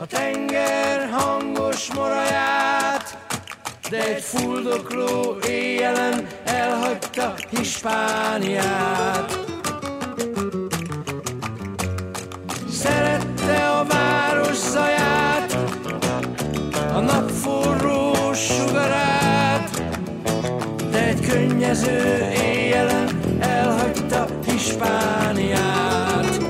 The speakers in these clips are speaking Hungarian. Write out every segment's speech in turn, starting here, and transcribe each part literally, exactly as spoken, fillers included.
tenger hangos moraját, de egy fuldokló éjjelen elhagyta Hispániát. Szerette a város zaját, a nap forró sugarát, de egy könnyező éjjelen elhagyta Hispániát.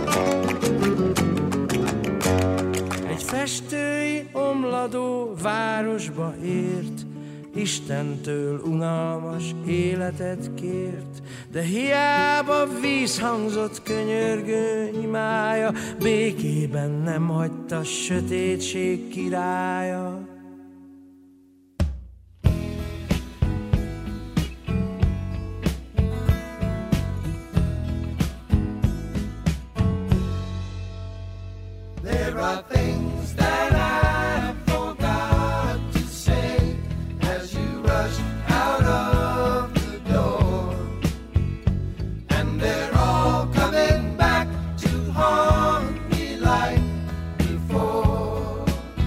Egy festői omladó városba ért, Istentől unalmas életet kért, de hiába vízhangzott könyörgő imája, békében nem hagyta sötétség királya. There are things that I forgot to say as you rush out of the door, and they're all coming back to haunt me like before.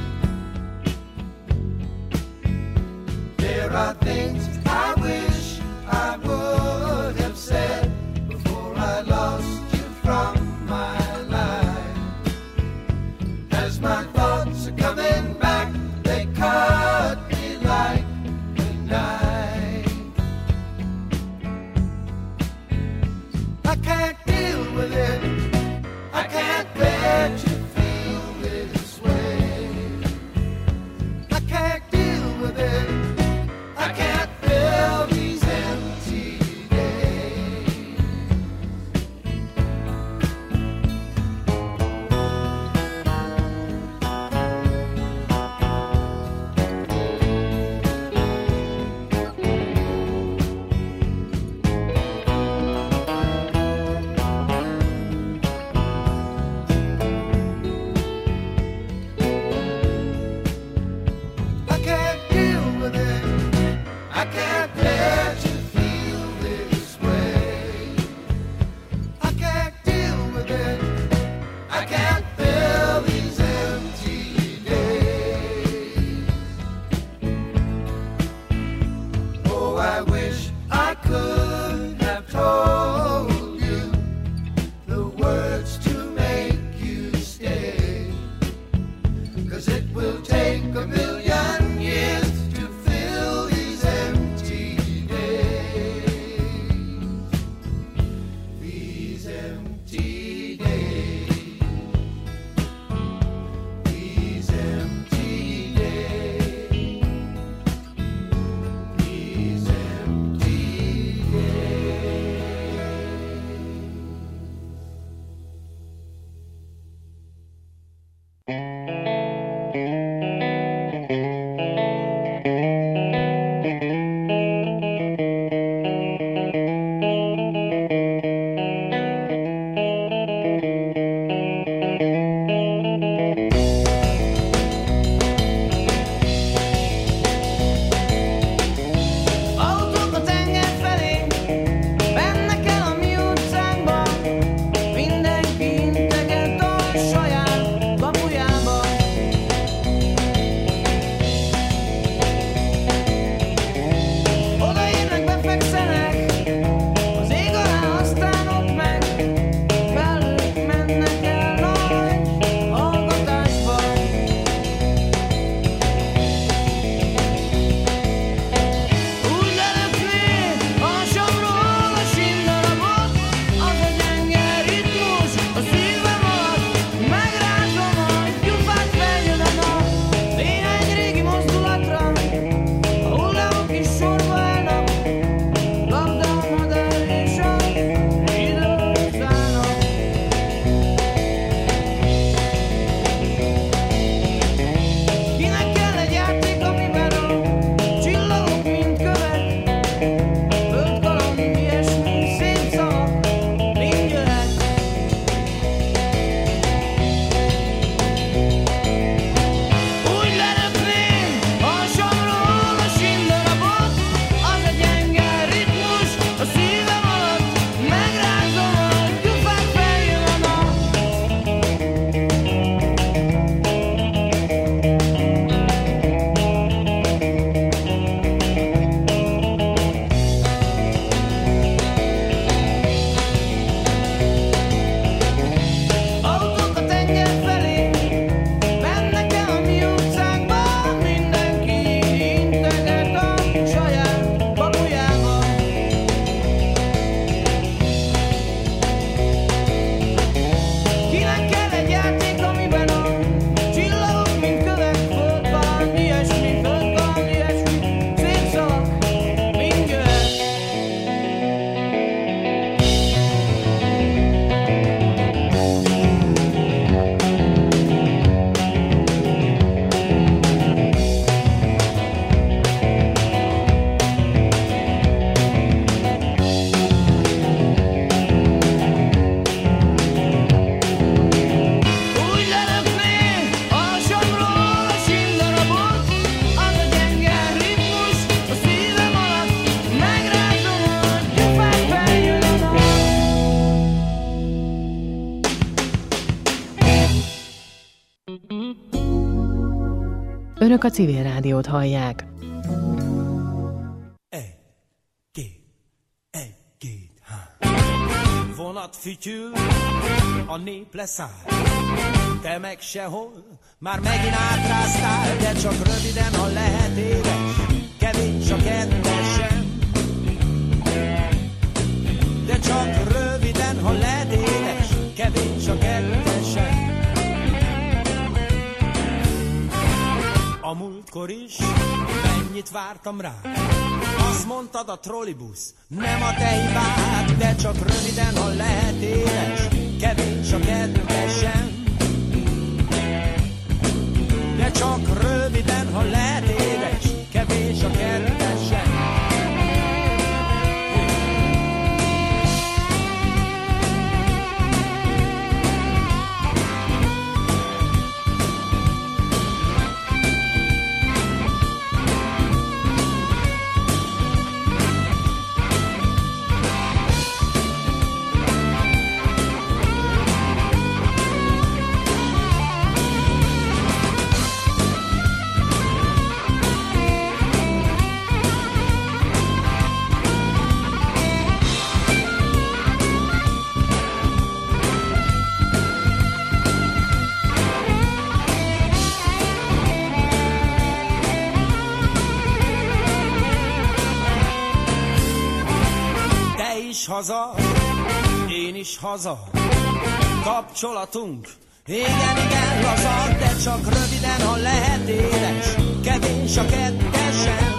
There are things I wish I would have said before I lost you from my life. As my thoughts are coming back, they cut me like a knife. I can't deal with it, I can't let you feel this way. I can't deal with it, I can't fill these empty days. Önök a Civil Rádiót hallják. Egy, két, egy, két, há. Vonat fütyül, a nép leszáll, te meg sehol, már megint átráztál, de csak röviden, ha lehet édes, kevés a kettesen. De csak röviden, ha lehet édes, kevés a kettesen. A múltkor is mennyit vártam rá, azt mondtad a trollibusz nem a te hibád, de csak röviden, ha lehet édes, kevés a kettesen. De csak röviden, ha lehet édes, kevés a kettesen. Haza, én is haza, kapcsolatunk, igen, igen, laza, de csak röviden, ha lehet édes, kevés a kettesen.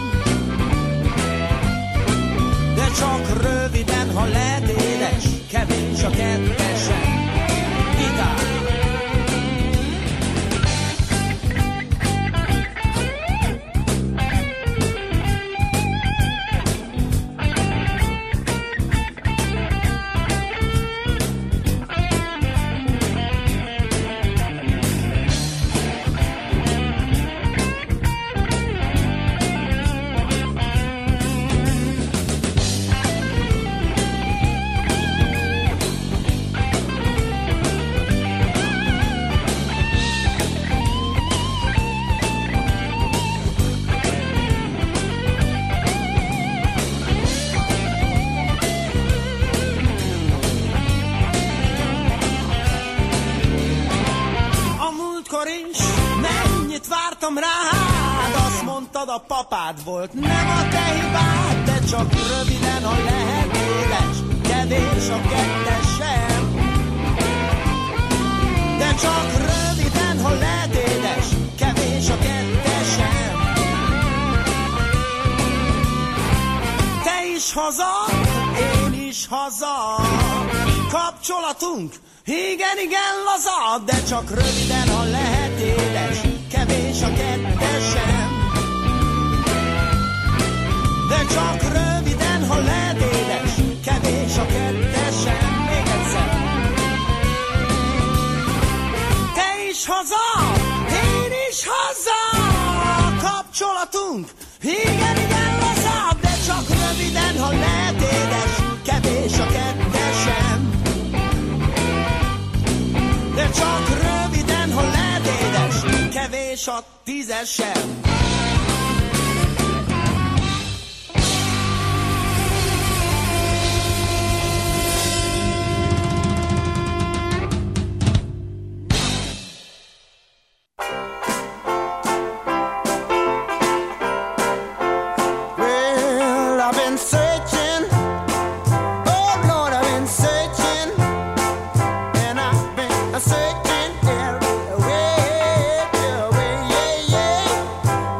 De csak röviden, ha lehet édes, kevés a kettesen. Gitár! A papád volt, nem a te hibád, de csak röviden, ha lehet édes, kevés a kettesen. De csak röviden, ha lehet édes, kevés a kettesen. Te is haza, én is haza, kapcsolatunk, igen, igen, laza, de csak röviden, ha lehet édes, kevés a kettesen. De csak röviden, ha lehet édes, kevés a kettesen. Még egyszer. Te is haza, én is haza, kapcsolatunk, igen, igen, laza, de csak röviden, ha lehet édes, kevés a kettesen. De csak röviden, ha lehet édes, kevés a tízesen. Searching everywhere, yeah, yeah, yeah.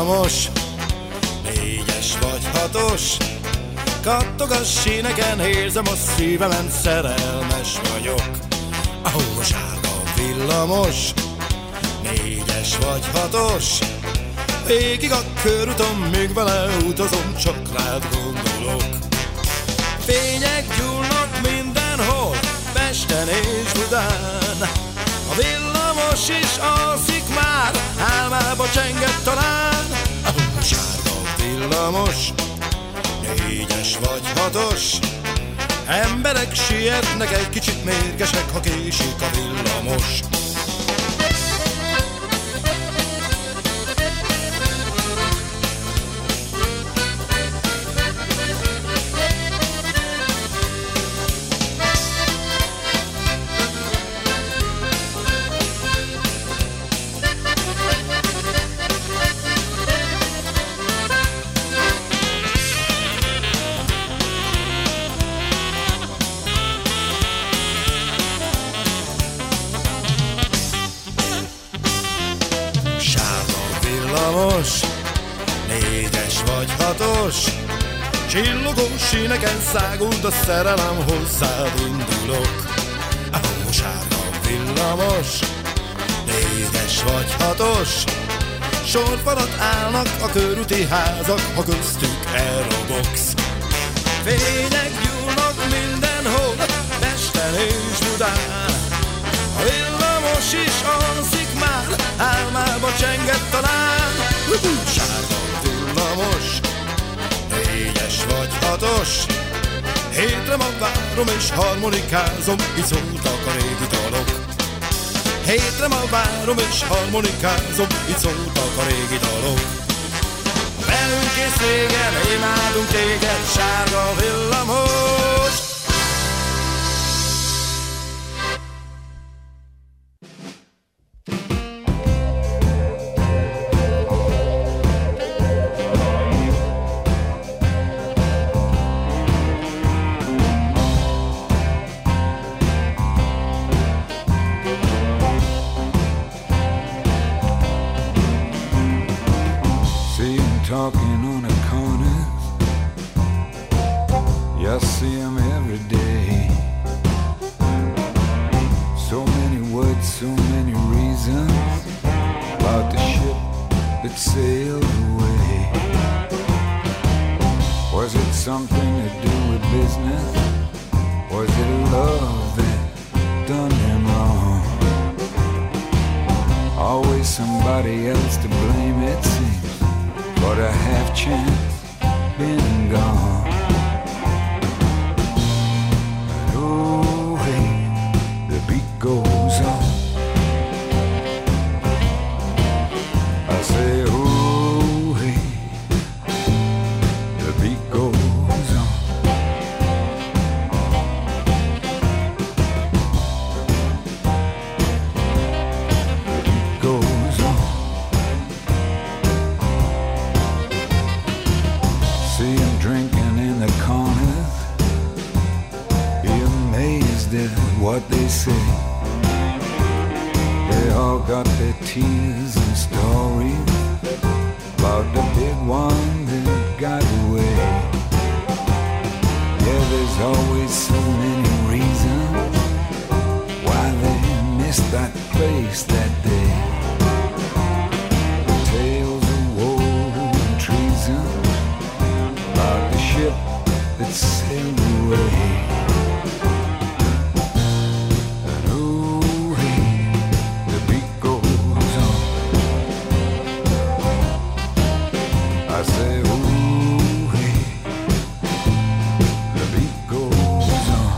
villamos, négyes vagy hatos. Kattog a síneken, érzem a szívemen, szerelmes vagyok. Ahol sárga villamos, négyes vagy hatos. Végig a körúton, még vele utazom, csak rád gondolok. Fények gyúlnak mindenhol, Pesten és Budán. A villamos is alszik már, álmába csengett talán. Ahol sárga villamos, négyes vagy hatos. Emberek sietnek, egy kicsit mérgesek, ha késik a villamos. Négyes vagy hatos, csillogó síneken szágult a szerelem, hozzád indulok. Ahol sárga villamos, négyes vagy hatos. Sorfalat állnak a körúti házak, ha köztük elrobogsz. Fények gyúlnak mindenhol, Pesten és Budán. A villamos is alszik már, álmába csengett talán. Sárga villamos, négyes vagy hatos. Hétre ma várom és harmonikázom, így szóltak a régi dalok. Hétre ma várom és harmonikázom, így szóltak a régi dalok. Velünk és régen, imádunk téged, sárga villamos. Talking on a corner, you see him every day. So many words, so many reasons about the ship that sailed away. Was it something to do with business? Was it love that done him wrong? Always somebody else to blame, it seems. But a half chance been gone. But oh hey, the beat goes on. I say oh hey, the beat goes on. The beat goes on. See him drinking in the corners, be amazed at what they say. They all got their tears and stories about the big one that got away. Yeah, there's always so many reasons why they missed that place that day. The tales of woe and treason about the ship that sailed away. And oh hey, the beat goes on. I say oh hey, the beat goes on.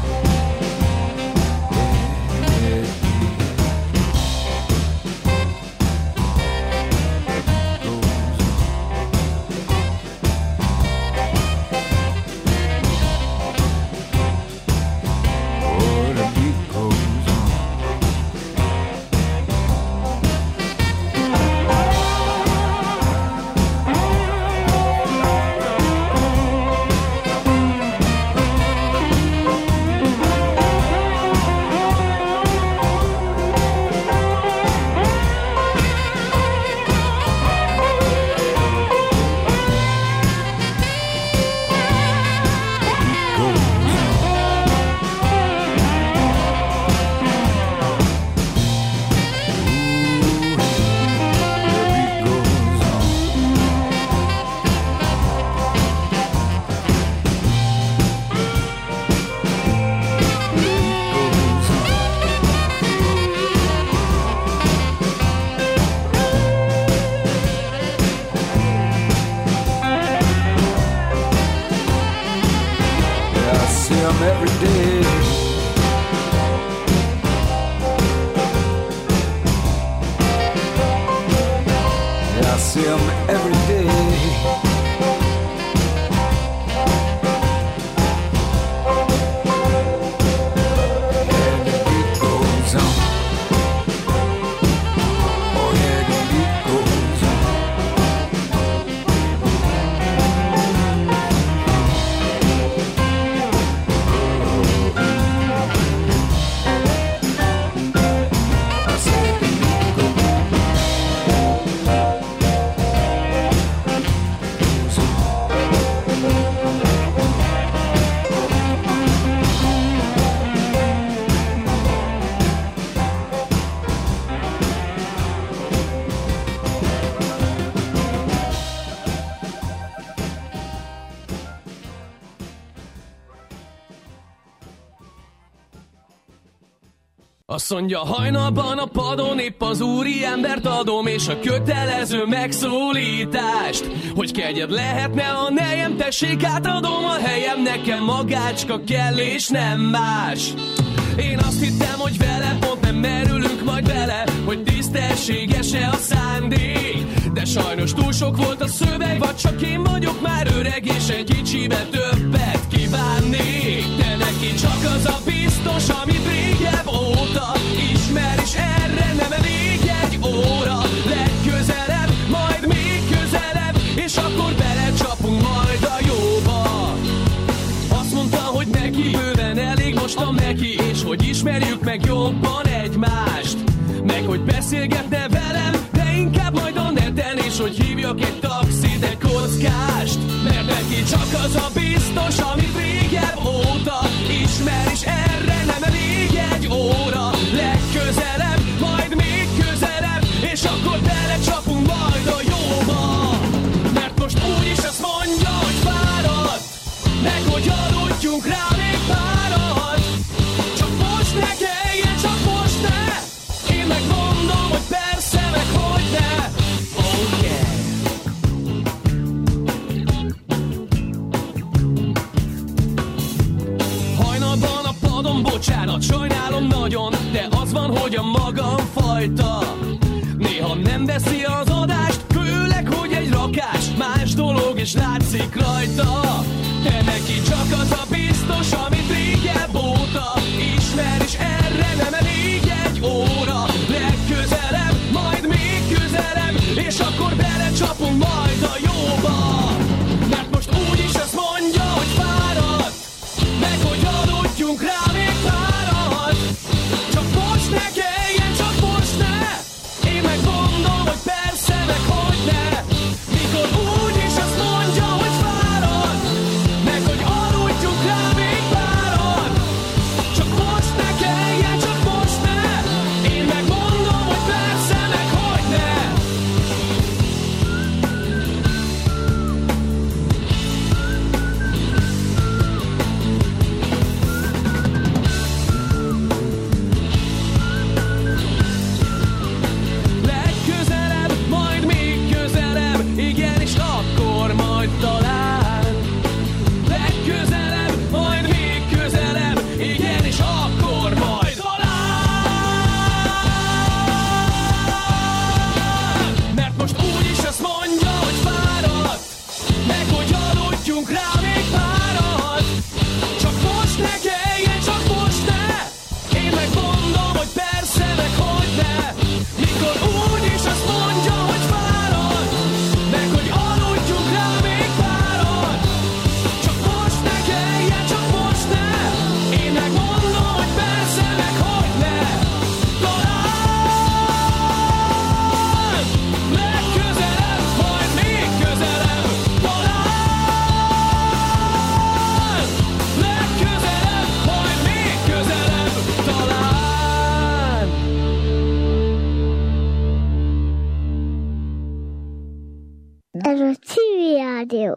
every day. Yeah, I see them every day. Azt mondja, hajnalban a padon épp az úri embert adom, és a kötelező megszólítást, hogy kegyed lehetne, a nejem, tessék, átadom a helyem, nekem magácska kell, és nem más. Én azt hittem, hogy vele pont nem merülünk majd bele, hogy tisztességes-e a szándék, de sajnos túl sok volt a szöveg, vagy csak én vagyok már öreg, és egy kicsibe többet kívánnék. De neki csak az a biztos, amit régebb óta ismer, és erre nem elég egy óra. Legközelebb, majd még közelebb, és akkor belecsapunk majd a jóba. Azt mondta, hogy neki bőven elég most a neki, és hogy ismerjük meg jobban egymást, meg hogy beszélgetne velem, de inkább majd a neten, és hogy hívjak egy taxit, egy kockást. Mert neki csak az a biztos, amit régebb óta ismer, és erre nem elég egy óra. Legközelebb, majd még közelebb, és akkor belecsapunk majd a jóba. Mert most úgyis azt mondja, hogy fáradt, meg hogy aludjunk rá még párat. Csak most ne kelljen, csak most ne. Én megmondom, hogy persze, meg hogy ne. Oh yeah. Hajnalban a padon, bocsánat, sajnálom nagyon, de az van, hogy a magam fajta néha nem veszi az adást, főleg, hogy egy rakás más dolog, és látszik rajta. De neki csak az a biztos, amit régebb óta ismer, és erre nem elég egy óra. Legközelebb, majd még közelebb, és akkor belecsapunk majd a jóba. Mert most úgyis azt mondja, hogy fáradt, meg hogy aludjunk rá még párat. Csak most ne kelljen, csak most ne. Én megmondom, hogy persze, meg hogy ne. Mikor úgyis azt mondja, hogy fáradt, meg hogy aludjunk rá még párat. Csak most ne kelljen, csak most ne. Én megmondom, hogy persze, meg hogy ne. Legközelebb, majd még közelebb, igenis akkor majd talán. Legközelebb, majd még közelebb, igenis akkor majd talán. Mert most úgyis azt mondja, hogy fáradt, meg hogy aludjunk rá még párat. Csak most ne kelljen, csak most ne. Én megmondom, hogy persze, meg hogy ne. Mikor úgyis azt mondja, hogy fáradt, meg hogy aludjunk rá még párat. Csak most ne kelljen, csak most ne. Én megmondom, hogy persze, meg hogy ne. Talán legközelebb, majd még közelebb. Talán legközelebb, majd még közelebb. Talán. Ez a Civil Rádió.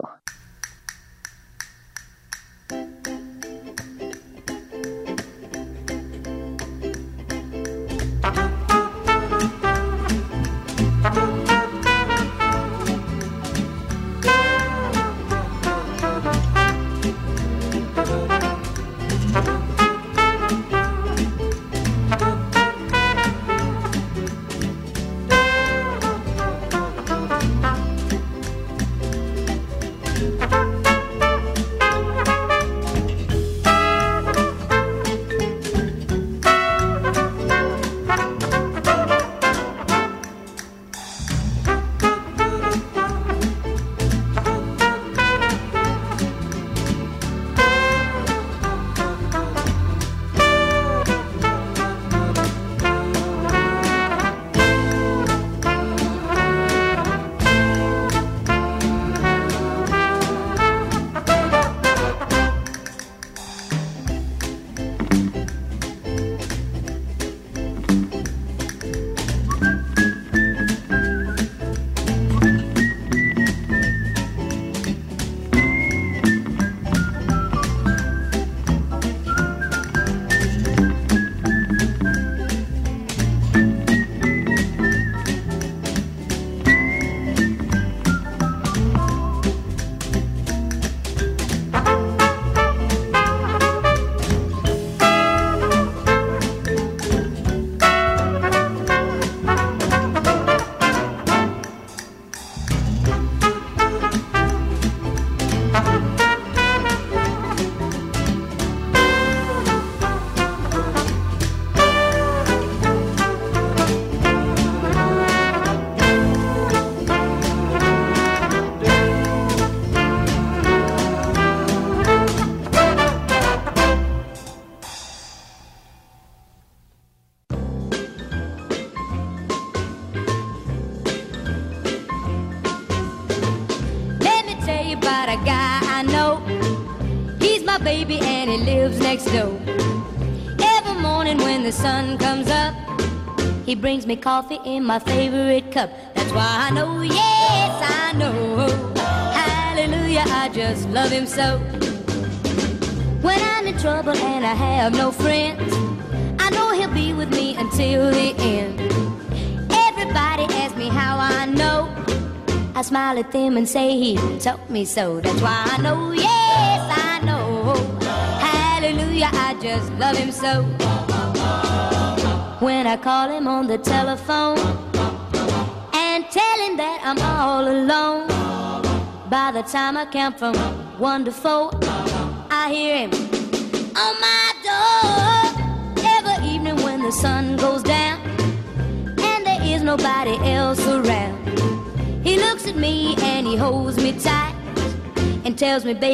baby and he lives next door. Every morning when the sun comes up, he brings me coffee in my favorite cup. That's why I know, yes, I know. Hallelujah, I just love him so. When I'm in trouble and I have no friends, I know he'll be with me until the end. Everybody asks me how I know. I smile at them and say he taught me so. That's why I know, yes, I know. Hallelujah, I just love him so. When I call him on the telephone and tell him that I'm all alone, by the time I count from one to four, I hear him on my door. Every evening when the sun goes down and there is nobody else around, he looks at me and he holds me tight and tells me, baby,